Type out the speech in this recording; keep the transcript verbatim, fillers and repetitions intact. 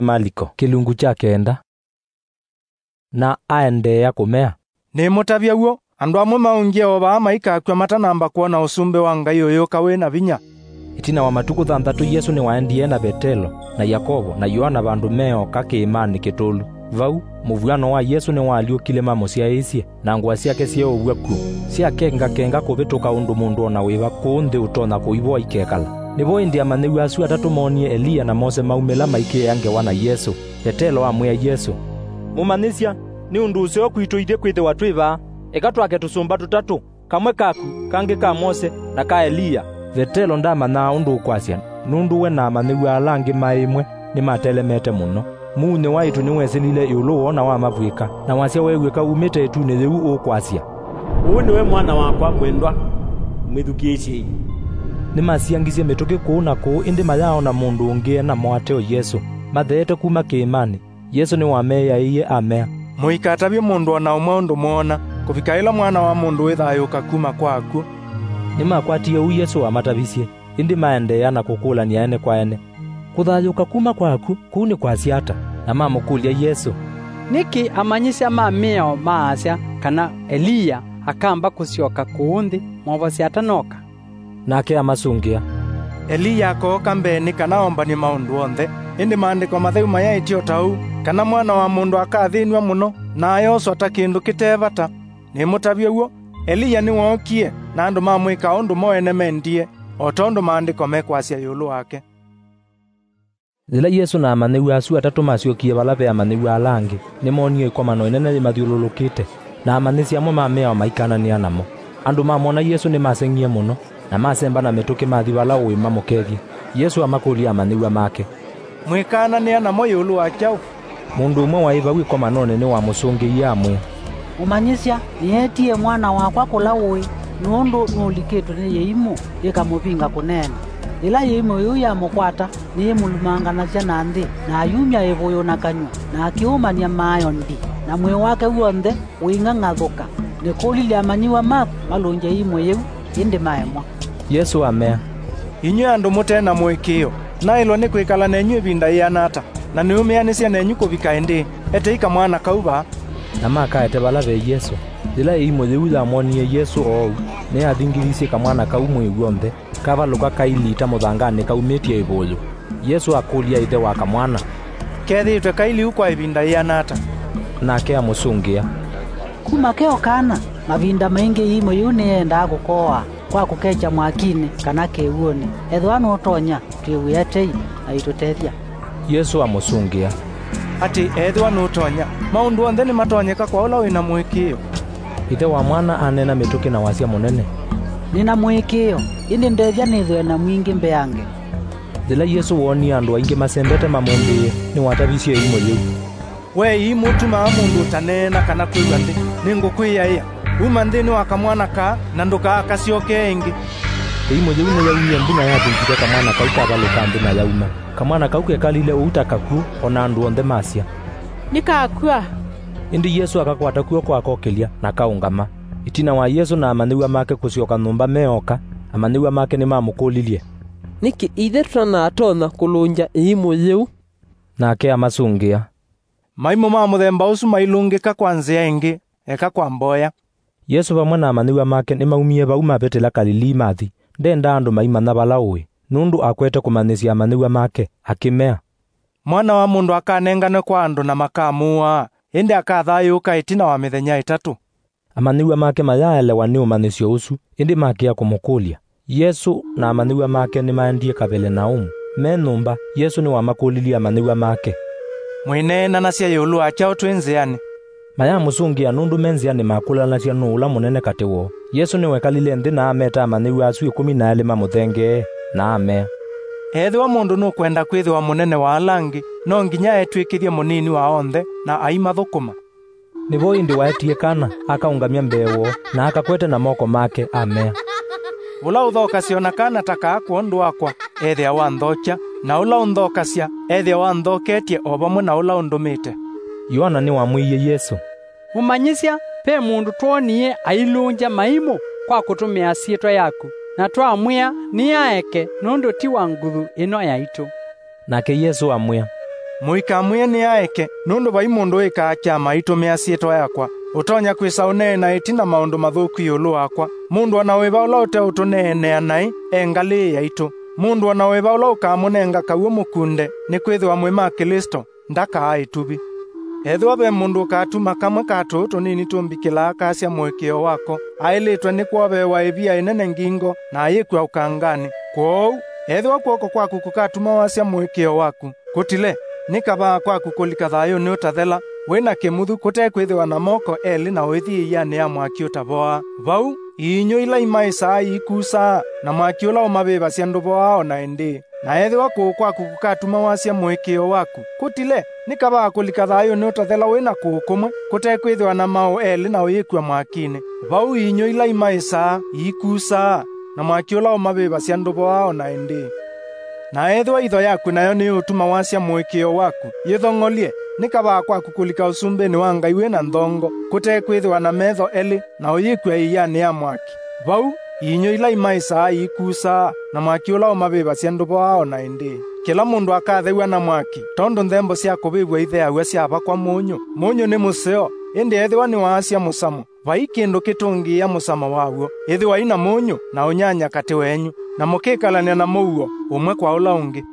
Maliko kilungu cha kenda. Na aendea kumea ni mutavya guo andu amwe maungia oba maika kwa matanamba kuona usumbe wa Ngai uyu kawe na vinya. Itina wa matuku thanthatu Yesu ni waendie na Petelo na Yakobo na Yohana bandu meoka kiimani kitulu. Vau muvuano wa Yesu ni waliukile mamo cia icie na ngwa ciake cia ubwaku cia kenga kenga kubituka undu mundu ona wiba kunthi utona kuibwa ikekala. Nibo india manegu asu atatu monie Elia na Mose maumela maike yange wana Yesu. Petelo amwe Yesu, mumanisia ni undu ucio kwituithie kwithe watu iba ekatwake tusumba tutatu, kamwe kaku kange ka Mose na ka Elia. Petelo ndama na undu kwasya nundu we na manegu alangi maimwe ni matelemete muno. Muune waitu ni weselile yulu wona wa mavwika na wasya wegweka umite etune theu ukwasya. Uyu niwe mwana wakwa mwendwa mwithukie ici. Ni masiangizie mituki kuuna ku indi mayao na mundu ungie na mwateo Yesu mathete kuma kiimani. Yesu ni wameya iye amea muikatabye mundu ona umwe undu muona kufika ila mwana wa mundu withayuka kuma kwaku. Ni makwatie u Yesu amatabisie indi maendea na kukulania ene kwa ene. Kuthayuka kuma kwaku kuni kwasiata na mamukulia Yesu, niki amanyisya mameo maasya kana Elia akamba kusioka kuundi mwavasiata noka. Nake amasungia Elia akoka mbeni kana omba ni maundu onthe indi maandiko matheu mayaitio tau kana mwana wa mundu akathinwa muno na ayoso atakindu kitevata. Ni mutavye guo Elia ni wokie na andu mamwika undu moene mendie otondo maandiko mekwasya yulu wake. Zila Yesu na manegu asu atatu maciokie bala be manegu alangi ni monio ikomano inene mathiululukite na amanisi amwe mamea maikanania namo. Andu mamona Yesu ni masengie muno na masemba na mituki mathi bala uima mukethi. Yesu amakulia manegu make, mwikanania namo yulu wachau. Mundu umwe waiba wikomanone ni wa musungi amwe, umanyisya nietie mwana wakwa kula ui nundu nulikitwe ni yeimu ikamupinga kunena. Ila yeimu yu ya mukwata ni mulumanganacia na nthi na ayumya ivuyu na kanywa na akiumania mayo ndi na mwi wake wonthe uing'ang'athuka ni kulile amanyiwa maku malunje imwe yu indi maemwa. Yesu amea inywe andu mutena mwikio na ilo ni kwikala nenyu ibinda ianata na ni umeanisya nenyu kuvika indi eteika mwana kauba na makaete bala be Yesu. Zila imwe theuza monie Yesu ou ni athingirisie kamwana kaumwe igwonthe kavaluka kailita muthangani kaumitie ivuyu. Yesu akulia ithe wa kamwana, kethitwe kaili ukwa ibinda ianata. Nake amusungia, kuma keo kana mavinda maingi imwe yu nienda gukoa kwa kukecha mwakini kana keuoni ethwa no tonya twiwetei na itutethia. Yesu amusungia ati ethwa no tonya maundu onthe ni matonyeka kwa ula wina mwikio. Ithe wa mwana anena mituki na wasya munene, nina mwikio indi ndethia nithwe na mwingi mbeange. Zila Yesu woni andu aingi masembete mamumbie ni watabisie imwe yu. We imutu ma mundu tanena kana kuiwa ndi ningukwiya iya uma nthini wa kamwana ka na nduka akasioke ingi. Imwe yu ni yauye mbina ya thingire kamwana kau kavaluka mbina yauma. Kamwana kau kekalile utakaku ona andu onthe masya nikakua. Indi Yesu akakwata kuo kwa kokelia na kaungama. Itina wa Yesu na amaniwa make kusioka numba meoka amaniwa make ni mamukulilie, niki ithe twana atona kulunja imwe yu. Nake amasungia maimo ma muthemba usu mailungika kwa nzia ingi eka kwa mboya. Yesu bamwe na amaniwa make ni maumie bauma betela Galili mathi ndenda andu maimana bala uwi nundu akwete kumanisia amaniwa make akimea, mwana wa mundu akanengane kwa andu na makamua indi akathayuka itina wa mithenya itatu. Amaniwa make mayaelewa ni umanisio usu indi makia kumukulia. Yesu na amaniwa make ni maendie Kapernaumu menumba. Yesu ni wamakulilia amaniwa make, mwinena nasya yulu achao twinziani. Maya musungia nundu menziani makulanasya nuula munene katiwo. Yesu ni wekalile nthi na ameta amaniwa asu ikumi na eli mamuthenge na amea, ethwa mundu nukwenda kwithwa munene wa alangi no nginya etwikithie munini wa onthe na aimathukuma. Nivo indi waetie kana akaungamia mbewo na akakwete na moko make amea. Ula uthokasya na kana taka akwondu wakwa ethia wa nthocha na ula unthokasya ethia wa nthoketie o vamwe na ula undumite. Yohana ni wamwiye Yesu, umanyisya pe mundu twonie ailunja maimo kwa kutumia sietwa yaku na twamwia ni aeke nundu ti wa nguthu ino yaitu. Nake Yesu amwia, muikamwie ni aeke nundu bai mundu ika kyama itumia sietwa yakwa utonya kwisa unena itina maundu mathuku yulu wakwa mundu ona wiba ula ute utunene anai engali yaitu mundu ona wiba ula ukamunenga kawo mukunde ni kwithwa mwema Kristo ndaka aitubi ethwa be mundu katuma kamwe katu tunini tumbikila kasya mwekeo wako ailitwe ni kwabe wa ibia inene ngingo na ayikwa ukangani kwou ethwa kwoko kwaku kukatuma wasya mwekeo waku kutile nikaba kwaku kulika thayo ni utathela wena kimuthu kutekwithwa na moko eli na withi ya ni ya mwaki utaboa vau inyo ila imaisa ikusa na mwaki ula umabiba cia nduboa ona indi na ethwa kwoko kukatuma wasya mwekeo waku kutile nikaba kulika thayo ni utathela wena kukumwe kutekwithwa na mao eli na uyikwa mwakini vau inyo ila imaisa ikusa na mwaki ula umabiba cia nduboa ona indi na ethwa itho yaku nayo ni utuma wasya mwekeo waku yithongolie nikaba kwaku kulika usumbeni wa Ngai wena nthongo kutekwithwa na metho eli na uyikwa iyani ya mwaki vau inyo ila imaisa ikusa na mwaki ula umabiba cia nduboa ona indi kila mundu akathewa na mwaki tondu nthembo cia kubibwa itheawe ciaba kwa munyu munyu ni museo indi ethwa ni wasya musamo vai kindu kitungia musamo wawo ethwa ina munyu na unyanya kati wenyu na mukikalania na muuo umwe kwa ula ungi